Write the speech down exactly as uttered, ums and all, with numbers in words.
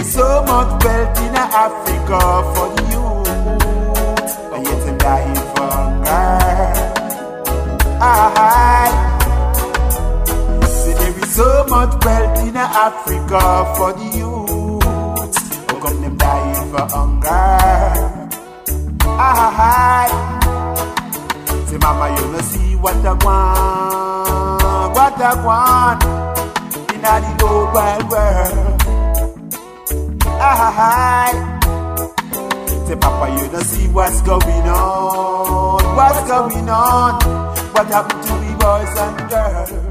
is so much wealth in Africa for the youth, and yet them dying for hunger. Aye. See, there is so much wealth in Africa for the youth, how come them dying for hunger? Aye. Say, mama, you no see what I want, what I want in the old wide world. Aye. Say, papa, you no see what's going on, what's going on, what happened to we boys and girls?